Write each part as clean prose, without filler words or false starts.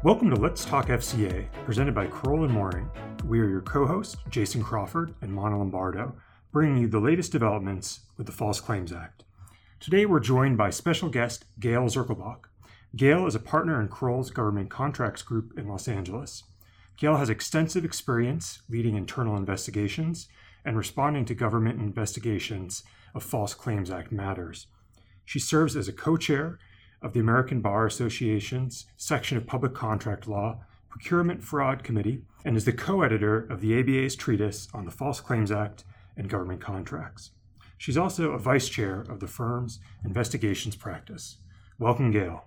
Welcome to Let's Talk FCA, presented by Kroll and Moring. We are your co-hosts, Jason Crawford and Mona Lombardo, bringing you the latest developments with the False Claims Act. Today we're joined by special guest Gail Zirkelbach. Gail is a partner in Kroll's Government Contracts Group in Los Angeles. Gail has extensive experience leading internal investigations and responding to government investigations of False Claims Act matters. She serves as a co-chair of the American Bar Association's section of Public Contract Law, Procurement Fraud Committee, and is the co-editor of the ABA's treatise on the False Claims Act and government contracts. She's also a vice chair of the firm's investigations practice. Welcome, Gail.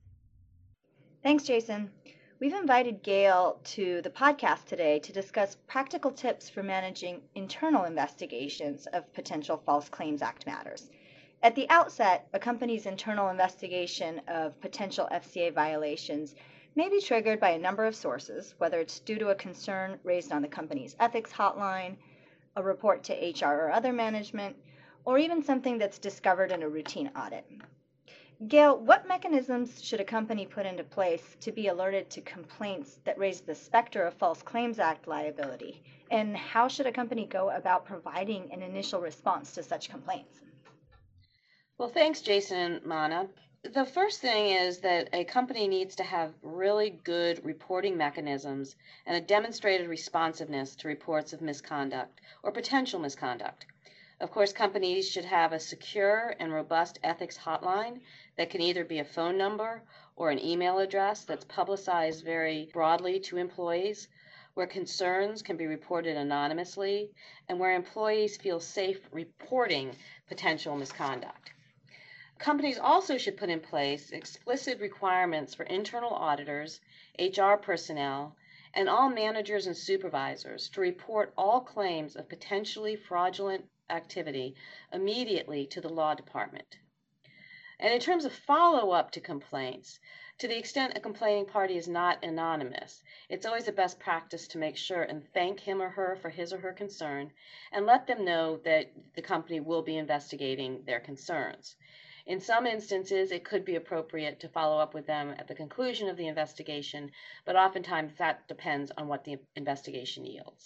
Thanks, Jason. We've invited Gail to the podcast today to discuss practical tips for managing internal investigations of potential False Claims Act matters. At the outset, a company's internal investigation of potential FCA violations may be triggered by a number of sources, whether it's due to a concern raised on the company's ethics hotline, a report to HR or other management, or even something that's discovered in a routine audit. Gail, what mechanisms should a company put into place to be alerted to complaints that raise the specter of False Claims Act liability? And how should a company go about providing an initial response to such complaints? Well, thanks, Jason and Mana. The first thing is that a company needs to have really good reporting mechanisms and a demonstrated responsiveness to reports of misconduct or potential misconduct. Of course, companies should have a secure and robust ethics hotline that can either be a phone number or an email address that's publicized very broadly to employees, where concerns can be reported anonymously, and where employees feel safe reporting potential misconduct. Companies also should put in place explicit requirements for internal auditors, HR personnel, and all managers and supervisors to report all claims of potentially fraudulent activity immediately to the law department. And in terms of follow-up to complaints, to the extent a complaining party is not anonymous, it's always the best practice to make sure and thank him or her for his or her concern and let them know that the company will be investigating their concerns. In some instances, it could be appropriate to follow up with them at the conclusion of the investigation, but oftentimes that depends on what the investigation yields.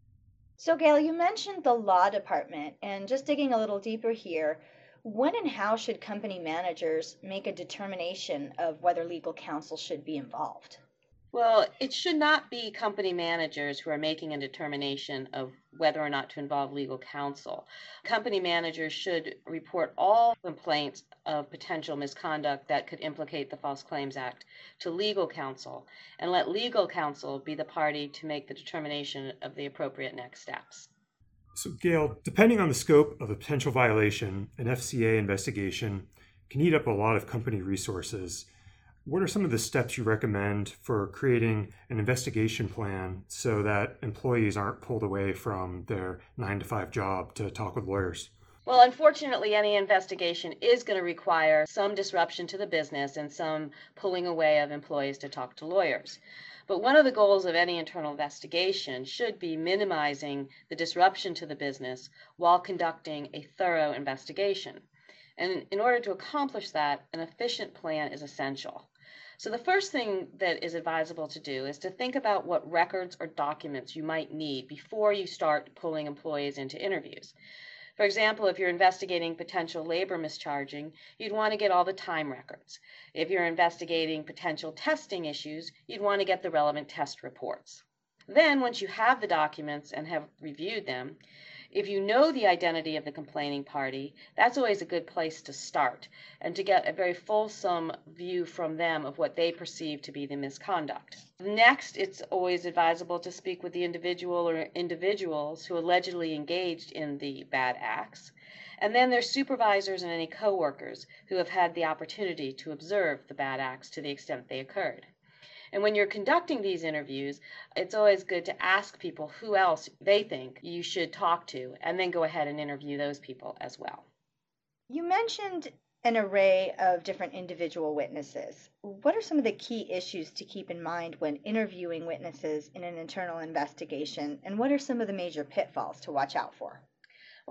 So, Gail, you mentioned the law department, and just digging a little deeper here, when and how should company managers make a determination of whether legal counsel should be involved? Well, it should not be company managers who are making a determination of whether or not to involve legal counsel. Company managers should report all complaints of potential misconduct that could implicate the False Claims Act to legal counsel and let legal counsel be the party to make the determination of the appropriate next steps. So, Gail, depending on the scope of a potential violation, an FCA investigation can eat up a lot of company resources. What are some of the steps you recommend for creating an investigation plan so that employees aren't pulled away from their 9-to-5 job to talk with lawyers? Well, unfortunately, any investigation is going to require some disruption to the business and some pulling away of employees to talk to lawyers. But one of the goals of any internal investigation should be minimizing the disruption to the business while conducting a thorough investigation. And in order to accomplish that, an efficient plan is essential. So the first thing that is advisable to do is to think about what records or documents you might need before you start pulling employees into interviews. For example, if you're investigating potential labor mischarging, you'd want to get all the time records. If you're investigating potential testing issues, you'd want to get the relevant test reports. Then, once you have the documents and have reviewed them, if you know the identity of the complaining party, that's always a good place to start and to get a very fulsome view from them of what they perceive to be the misconduct. Next, it's always advisable to speak with the individual or individuals who allegedly engaged in the bad acts, and then their supervisors and any coworkers who have had the opportunity to observe the bad acts to the extent they occurred. And when you're conducting these interviews, it's always good to ask people who else they think you should talk to, and then go ahead and interview those people as well. You mentioned an array of different individual witnesses. What are some of the key issues to keep in mind when interviewing witnesses in an internal investigation, and what are some of the major pitfalls to watch out for?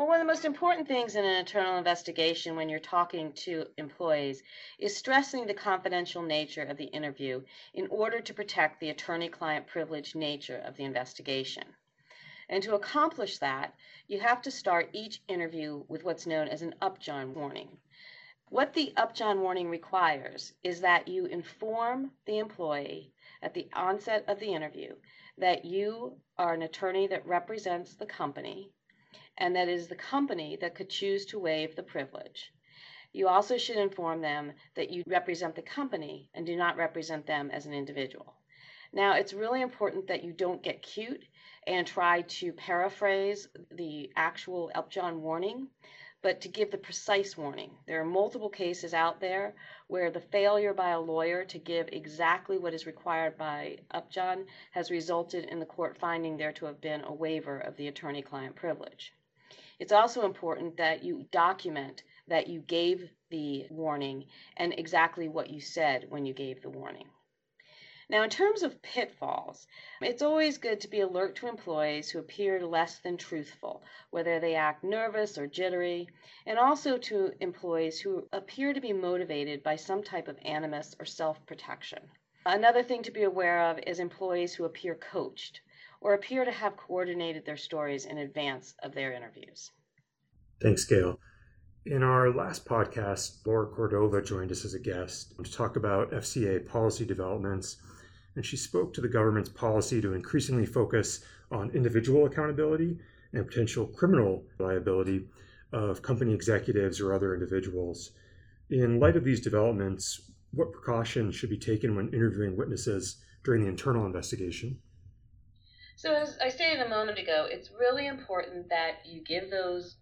Well, one of the most important things in an internal investigation when you're talking to employees is stressing the confidential nature of the interview in order to protect the attorney-client privilege nature of the investigation. And to accomplish that, you have to start each interview with what's known as an Upjohn warning. What the Upjohn warning requires is that you inform the employee at the onset of the interview that you are an attorney that represents the company, and that it is the company that could choose to waive the privilege. You also should inform them that you represent the company and do not represent them as an individual. Now, it's really important that you don't get cute and try to paraphrase the actual Upjohn warning, but to give the precise warning. There are multiple cases out there where the failure by a lawyer to give exactly what is required by Upjohn has resulted in the court finding there to have been a waiver of the attorney-client privilege. It's also important that you document that you gave the warning and exactly what you said when you gave the warning. Now, in terms of pitfalls, it's always good to be alert to employees who appear less than truthful, whether they act nervous or jittery, and also to employees who appear to be motivated by some type of animus or self-protection. Another thing to be aware of is employees who appear coached or appear to have coordinated their stories in advance of their interviews. Thanks, Gail. In our last podcast, Laura Cordova joined us as a guest to talk about FCA policy developments, and she spoke to the government's policy to increasingly focus on individual accountability and potential criminal liability of company executives or other individuals. In light of these developments, what precautions should be taken when interviewing witnesses during the internal investigation? So as I stated a moment ago, it's really important that you give those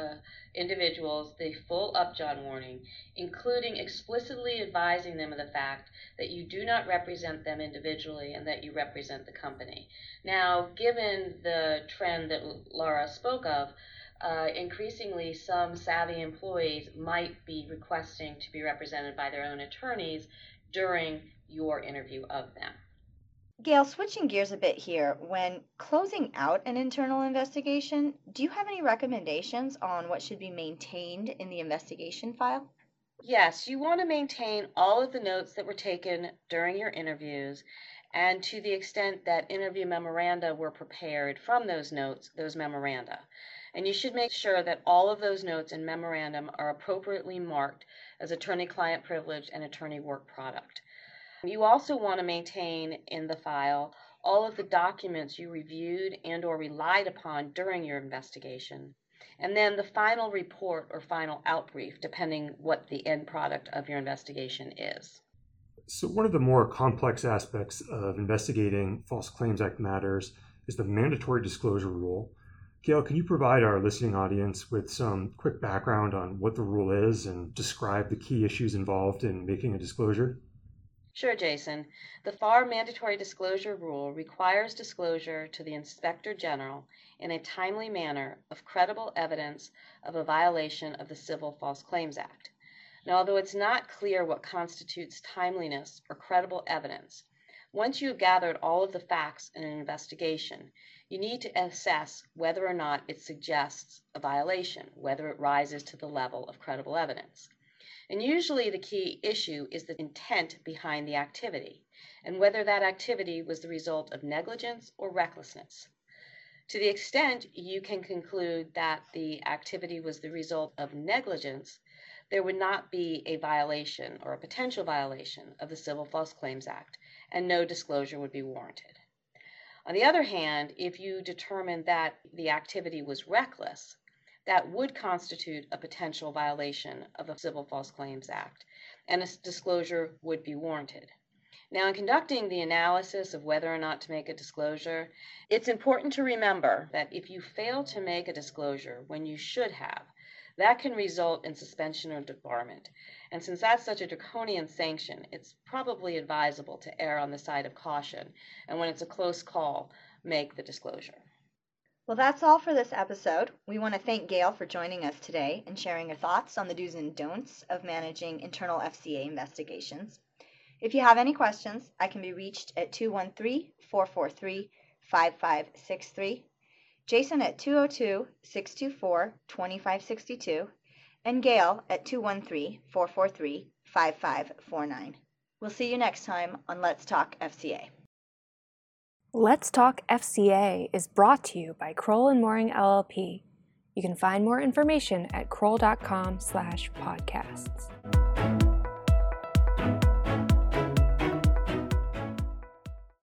individuals the full Upjohn warning, including explicitly advising them of the fact that you do not represent them individually and that you represent the company. Now, given the trend that Laura spoke of, increasingly some savvy employees might be requesting to be represented by their own attorneys during your interview of them. Gail, switching gears a bit here, when closing out an internal investigation, do you have any recommendations on what should be maintained in the investigation file? Yes, you want to maintain all of the notes that were taken during your interviews, and to the extent that interview memoranda were prepared from those notes, those memoranda. And you should make sure that all of those notes and memorandum are appropriately marked as attorney-client privilege and attorney work product. You also want to maintain in the file all of the documents you reviewed and or relied upon during your investigation, and then the final report or final outbrief, depending what the end product of your investigation is. So one of the more complex aspects of investigating False Claims Act matters is the mandatory disclosure rule. Gail, can you provide our listening audience with some quick background on what the rule is and describe the key issues involved in making a disclosure? Sure, Jason. The FAR mandatory disclosure rule requires disclosure to the Inspector General in a timely manner of credible evidence of a violation of the Civil False Claims Act. Now, although it's not clear what constitutes timeliness or credible evidence, once you have gathered all of the facts in an investigation, you need to assess whether or not it suggests a violation, whether it rises to the level of credible evidence. And usually the key issue is the intent behind the activity and whether that activity was the result of negligence or recklessness. To the extent you can conclude that the activity was the result of negligence, there would not be a violation or a potential violation of the Civil False Claims Act, and no disclosure would be warranted. On the other hand, if you determine that the activity was reckless, that would constitute a potential violation of the Civil False Claims Act, and a disclosure would be warranted. Now, in conducting the analysis of whether or not to make a disclosure, it's important to remember that if you fail to make a disclosure when you should have, that can result in suspension or debarment. And since that's such a draconian sanction, it's probably advisable to err on the side of caution, and when it's a close call, make the disclosure. Well, that's all for this episode. We want to thank Gail for joining us today and sharing her thoughts on the do's and don'ts of managing internal FCA investigations. If you have any questions, I can be reached at 213-443-5563. Jason at 202-624-2562, and Gail at 213-443-5549. We'll see you next time on Let's Talk FCA. Let's Talk FCA is brought to you by Kroll & Mooring LLP. You can find more information at kroll.com/podcasts.